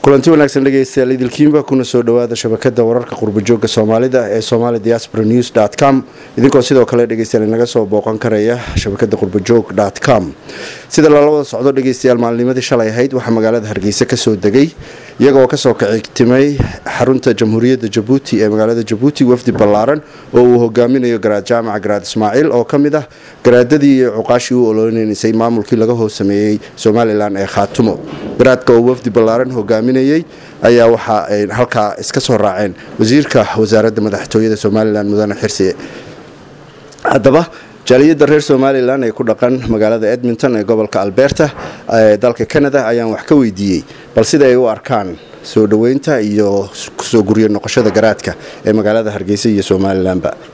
kulanti wanaagsan dhageystayaal idilkiinba kuna soo dhawaada shabakada wararka qurbajooga Soomaalida ee somalidiasporanews.com idinkoo sidoo kale dhageystayaal naga soo booqan karaya shabakada qurbajoog.com sida la wada socdo dhageystayaal maalnimadii shalay ahayd waxa magaalada Hargeysa ka soo degay iyagoo ka soo kicigtimay xarunta Jamhuuriyadda Djibouti ee magaalada Djibouti wafdi ballaaran oo uu hogaaminayo garaad jaamac garaad Ismaaciil oo kamid ah garaadadii iyo cuqaashii uu olooleynayay maamulkii laga hoosameeyay Somaliland ee Khaatumo garaadka oo wafdi ballaaran hogaaminayay ayaa waxa ay halka iska soo raaceen wasiirka wasaaradda madaxtooyada Somaliland mudane Xirsi haddaba jaaliyada reer Somaliland ay ku dhaqan magaalada Edmonton ee gobolka Alberta ee dalka Canada ayaan wax ka weydiiyay bal sida ay u arkaan soo dhaweynta iyo soo guriyo noqoshada garaadka ee magaalada Hargeysa iyo Somaliland ba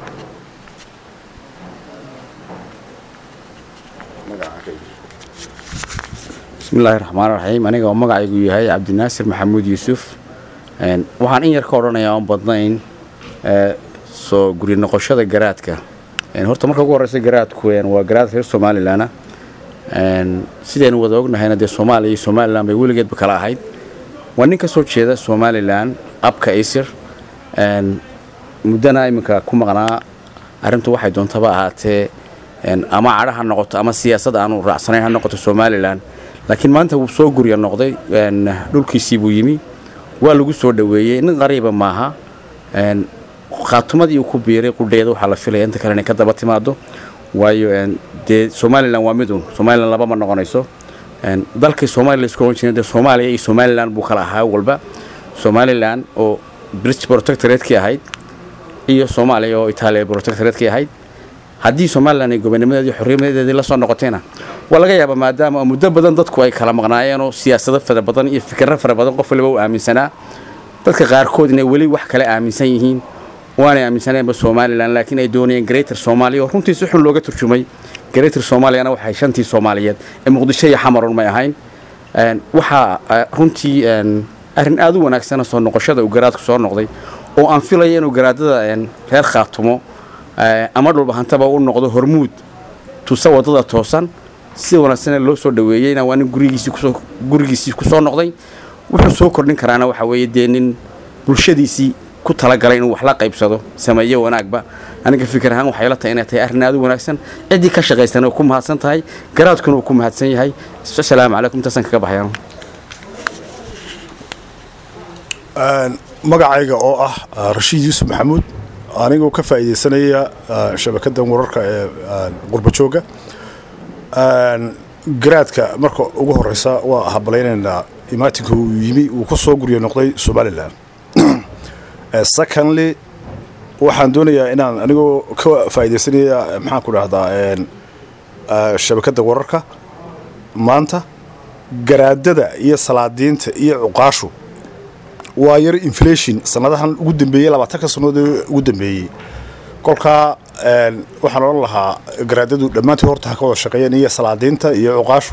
bismillaahi raxmaani raxiim aniga oo magacaygu yahay Cabdinaasir Maxamuud Yuusuf waxaan in yar ka oranayaa oo badnayn soo guriyo noqoshada garaadka horta marka ugu horeysa garaadku waa garaad reer Somaliland sideen wada ognahayna de Soomaaliya iyo Somaliland bay weligeedba kala ahayd waa nin ka soo jeeda Somaliland abka Isir mudana imika ku maqnaa arintu waxay doontaba ahaatee ama caraha noqoto ama siyaasad aanu raacsanayn ha noqoto Somaliland laakiin maanta uu soo guriyo noqday dhulkiisii buu yimi waa lagu soo dhaweeyay nin qariiba maaha Khaatumadii uu ku biiray qudheeda waxa la filay inta kale inay ka daba timaado waayo de Somaliland waa midun Somaliland laba ma noqonayso dalka Soomaaliya isku wajinada Soomaaliya iyo Somaliland buu kala ahaa walba Somaliland oo British Protectorate-kii ahayd iyo Soomaaliya oo Italiya Protectorate-kii ahayd haddii Somaliland ay gobonnimadeedii xorriyadeedii la soo noqotayna waa laga yaabaa maadaama muddo badan dadku ay kala maqnaayeen oo siyaasado fara badan iyo fikirro fara badan qof walba uu aaminsanaa dadka qaarkood inay wali wax kale aaminsan yihiin waana aaminsanayba Somaliland laakiin ay doonayeen Greater Somalia oo runtii si xun looga turjumay Greater Somalia waxay shantii Soomaaliyeed ee Muqdisho iyo Xamaroon ma ahayn waxa runtii arin aad u wanaagsan soo noqoshada uu garaadku soo noqday oo aan filayo inuu garaadada reer Khaatumo ama dhulbahantaba uu noqdo hormuud tusa wadada toosan si wanaagsan loo soo dhaweeyayna waa nin gurigiisii ku soo noqday wuxuu soo kordhin karaana waxa weeye deenin bulshadiisii ku talagalay inuu wax la qaybsado sameeyo wanaagba aniga fikir ahaan waxay la tahay inay tahay arrin aad u wanaagsan cidii ka shaqeysana oo ku mahadsan tahay garaadkuna uu ku mahadsan yahay assalaamu calaykum tasan kaga baxayaan magacayga oo ah Rashiid Yuusuf Maxamuud anigoo ka faa'iideysanaya shabakada wararka ee qurbajooga garaadka marka ugu horeysa waa hableynayna imaatinku yimi uu ku soo guriyo noqday Somaliland secondly waxaan doonayaa inaan anigoo ka faa'iideysanaya maxaan ku dhahdaa shabakada wararka maanta garaadada iyo salaadiinta iyo cuqaashu waa yar inflation sanadahan ugu dambeeyay 20 sanadood ugu dambeeyay kolka waxaan oran lahaa garaadadu dhamaantii horta ka wada shaqeeyeen iyo salaadiinta iyo cuqaashu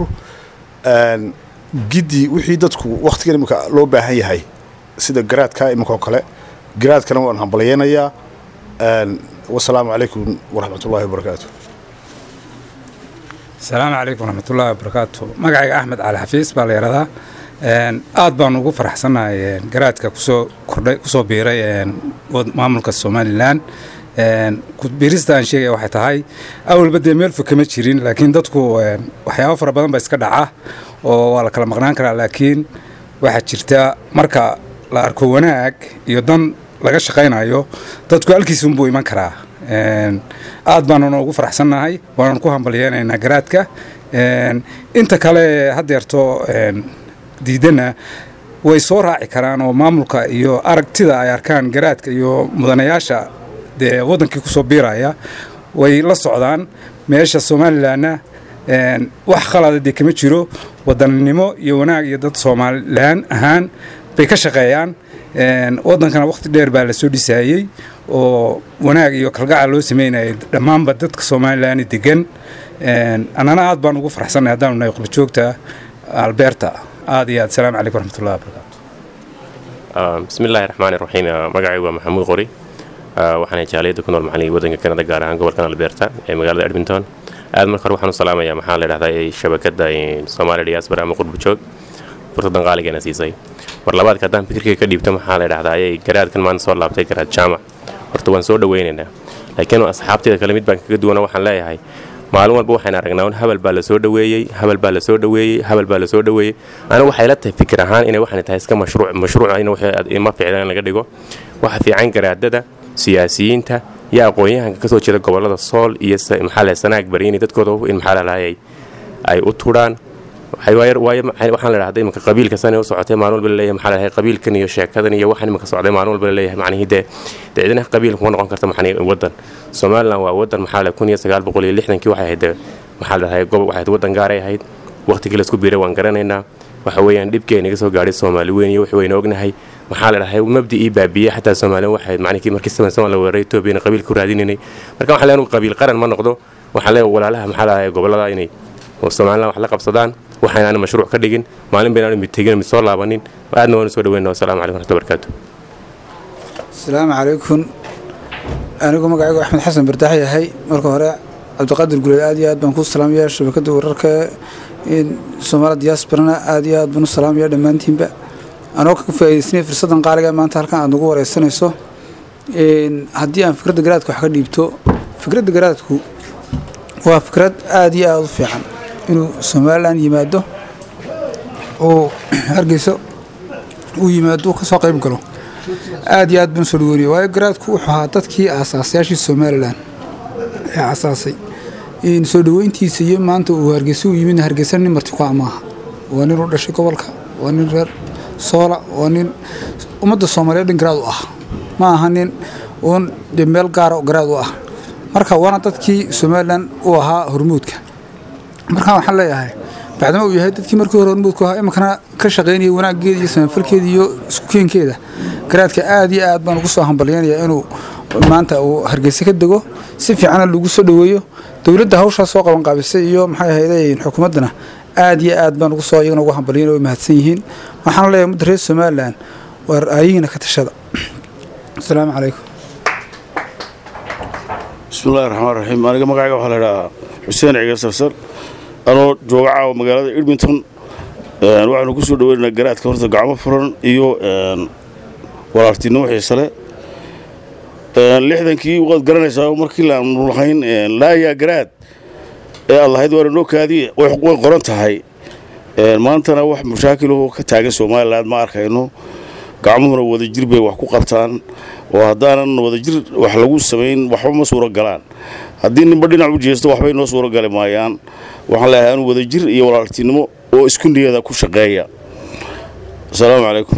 gidi wixii dadku waqtigan imika loo baahan yahay sida garaadka imika kale garaadkana waan hambalyeynaya wassalaamu calaykum waraxmatullaahi wabarakaatuh assalaamu calaykum waraxmatullaahi wabarakaatuh magacayga Axmed Cali Xafiis baa la yiraahdaa aad baan ugu faraxsanahay garaadka kusoo biiray maamulka Somaliland ku biirista aan sheegay waxay tahay awalba de meel fog kama jirin laakiin dadku waxyaabo fara badan ba iska dhaca oo waa la kala maqnaan karaa laakiin waxa jirta marka la arko wanaag iyo dan laga shaqeynayo dadku halkiisa buu iman karaa aad baan ugu faraxsanahay waan ku hambalyeynaa garaadka inta kale hadeerto diidana way soo raaci karaan oo maamulka iyo aragtida ay arkaan garaadka iyo mudanayaasha de wadankii ku soo biiraya way la socdaan meesha Somaliland wax khalad kama jiro wadanimo iyo wanaag iyo dad Somaliland ahaan bay ka shaqeeyaan wadankana waqti dheer baa la soo dhisayay oo wanaag iyo kalgacal loo sameeyay dhamaanba dadka Somaliland degan anana aad baan ugu faraxsanahay hadaan nahay qurbajoogta Alberta aad iyo aad salaamu calaykum waraxmatullaahi wabarakaatuh bismillaahi raxmaani raxiim magacaygu waa Maxamuud Qori waxaan jaaliyada ku nool maxalli wadanka Canada gaar ahaan gobolka Alberta ee magaalada Edmonton aad markar waxaan u salaamayaa maxaa la yiraahdaa shabakada Somali Diaspora ama qurbajoog fursadan qaaligeena siisay mar labaadka haddaan fikirkayga ka dhiibto maxaa la idhahdaa ayay garaadkan maanta soo laabtay garaad jaamac horta waan soo dhawaynaynaa laakiin asxaabtayda kale mid baan kaga duwana waxaan leeyahay maalin walba waxaan aragnaa un habal baa la soo dhaweeyey anigu waxay la tahay fikir ahaan inay waxaan tahay iska mashruuca in ma ficlan in laga dhigo waxa fiican garaadada siyaasiyiinta iyo aqoon-yahanka kasoo jeeda gobolada sool iyo sanaag bari inay dadkooda in maxaa lalaayay ay u turaan waxaan la dhahday imanka qabiilka sanay u socotay maalin walba laleeyahay maxaa lalahay qabiilkan iyo sheekadan iyo waxaan imanka socday maalin walba laleeyahay macnihii dee cidina qabiilka kuma noqon karta maxaa waddan Soomaaliland waa waddan maxaa la 1960kii waxay ahayd maxaa la dhahay gobol waxay waddan gaaray ahayd waqtigii la isku biiray waan garanaynaa waxa weeyaan dhibkeena iga soo gaadhay Soomaali weyn iyo wax weyn ognahay maxaa la dhahay mabdii baabiye xataa Soomaaliland waxay macnihii markii Soomaaliland la weeraray Itoobiya qabiil ku raadinayay marka waxaan leenahay qabiil qaran ma noqdo waxaan leenahay walaalaha maxaa la dhahay gobolada inay Soomaaliland wax la qabsadaan waxaan mashruuc ka dhigin maalin beenaan mid tegin mid soo laabanin aadna waan soo dhaweynaa assalaamu calaykum warahmatullahi wabarakatuh السلام عليكم أنا أقول مقعد أحمد حسن برتاحي هاي مركو هراء عبد القادر قول الآديات بنكون السلام يا شبكة ورركة سومالة دياسبرنا آديات بنو السلام يا دمانتين بقى أنا أقول في سنة فرصة قارقة ما أنت هلكان عندو قوة السنة يسو هدي أن فكرة قراتكو حقا ديبتو فكرة قراتكو waa fikrad aad iyo aad u fiican inuu Soomaaliland yimaado oo hargeysa uu yimaado ka soo qayb galo aad iyo aad baan soo dhaweeyay waayo garaadku wuxuu ahaa dadkii aasaasyaashii Soomaaliland ee aasaasay in soo dhaweyntiisa iyo maanta uu hargeysa u yimid hargeysa nin marti ku amaaha waa nin u dhashay gobolka waa nin reer Soola waa nin ummadda Soomaaliyeed garaad u ah ma aha nin oon meel gaar ah garaad u ah marka waana dadkii Soomaaliland uu ahaa hormuudka marka waxaan leeyahay bacdama uu yahay dadkii markii hore hormuudku ahaa imankana ka shaqeynayay wanaaggeeda iyo samafalkeeda iyo isku keenkeeda garaadka aad iyo aad baan ugu soo hambalyeynaya inuu maanta uu hargeysa ka dago si fiican lagu soo dhaweeyo dawladda hawsha soo qaban qaabisay iyo maxay ahaydeen xukuumadna aad iyo aad baan ugu soo iyagana ugu hambalyeynay mahadsan yihiin waxaan leeyahay muddo reer Soomaaliland war ayina ka tashada assalaamu calaykum بسم الله الرحمن الرحيم أنا مقعد وحلا حسين عيسى سرسر أنا جوعة ومقالة إدمنتون وعن قصور دورنا جرات كورة قعمة فرن إيو ورارتينو حيصلة لحدا كي وقت قرنا يساو مركلا من الحين لا يا جرات الله هيدور النوك هذه وحقوق قرنتها هاي ما أنت نوح مشاكله كتاجس وما لا ما أركينه قعمه وذا جربه وحقوق قبطان وهدانا وذا جر وحلقوا السبعين وحوم صورة جلان هدين بدينا عوجيست وحبين صورة جل مايان وحلا هان وذا جر يورالتينمو وإسكندرية ذا كل شقاية السلام عليكم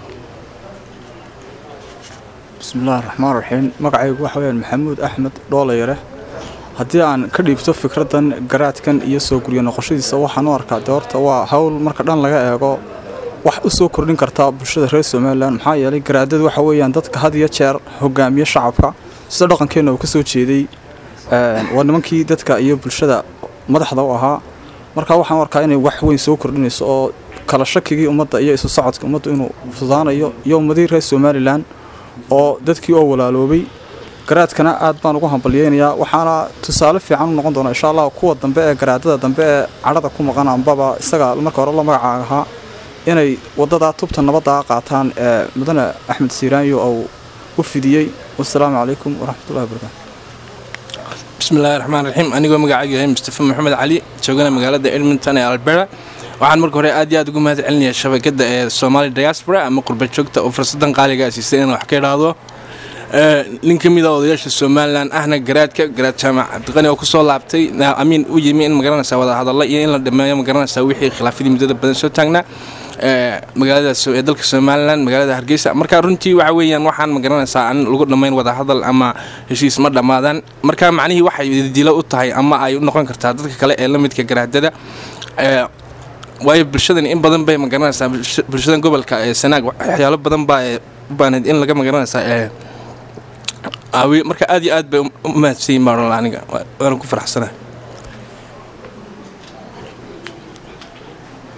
بسم الله الرحمن الرحيم مقعي وحوي محمود أحمد دوليره هدي عن كريبتو فكرة جرات كان يسوق لي نقاشي سوا حنور كدورت وحاول مركضان لقى wax u soo kordhin karta bulshada reer Soomaaliland maxaa yeelay garaadadu waxa weeyaan dadka had iyo jeer hogaamiye shacabka sida dhaqankeena uu ka soo jeeday waa nimankii dadka iyo bulshada madaxda u ahaa marka waxaan arkaa inay wax weyn soo kordhinayso oo kala shakigii ummadda iyo isu socodka ummadda inuu fududaanayo iyo ummadii reer Soomaaliland oo dadkii oo walaaloobay garaadkana aad baan ugu hambalyeeynaya waxaana tusaale fiican u noqon doona insha Allah kuwa dambe ee garaadada dambe ee carada ku maqan anbaba isaga marka hore la magacaaga inay wadada tubta nabadda qaataan mudane Axmed Siiraanyo oo u fidiyay wassalaamu calaykum waraxmatullaahi wabarakaatuh bismillaahi raxmaani raxiim anigoo magacaygu yahay Mustafa Maxamed Cali joogana magaalada Edmonton ee Alberta waxaan marka hore aad iyo aad ugu mahadcelinayaa shabakadda ee Somali Diaspora ama qurba joogta oo fursadan qaaliga ah siisay in wax ka yiraahdo nin ka mid ah odayaasha Soomaaliland ahna garaad jaamac Cabdiqani oo ku soo laabtay amiin u yimi in magaranaysa wada hadalla iyo in la dhameeyo magaranaysa wixii khilaafadii muddada badan soo taagnaa magaalada dalka Soomaaliland magaalada Hargeysa marka runtii waxa weeyaan waxaan magaranaysaa aan lagu dhameyn wada hadal ama heshiis ma dhamaadaan marka macnaheedu waxay dilo u tahay ama ay u noqon kartaa dadka kale ee la midka garaadada way bulshadan in badan bay magaranaysaa bulshadan gobolka ee Sanaag waxyaalo badan baa u baahnid in laga magaranaysaa marka aad iyo aad bay u mahadsan maaran aniga waan ku faraxsanahay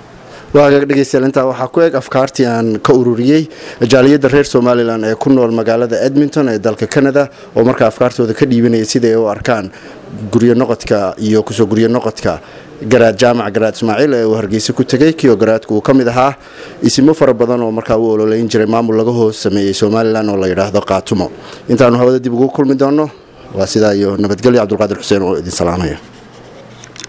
waaga dhegeystayaal intaa waxaa ku eg afkaartii aan ka ururiyey jaaliyadda reer Somaliland ee ku nool magaalada Edmonton ee dalka Canada oo markaa afkaartooda ka dhiibanaya sida ay u arkaan guryo noqodka iyo kusoo guryo noqodka garaad jaamac garaad Ismaaciil ee uu Hargeysa ku tagay kiyo garaadku uu kamid ahaa isimo fara badan oo markaa uu ololeyn jiray maamul laga hoos sameeyay Somaliland oo la yiraahdo Qaatumo intaanu hawada dib ugu kulmi doono waa sidaa iyo nabadgelyo Cabdulqaadir Xuseen oo idin salaamaya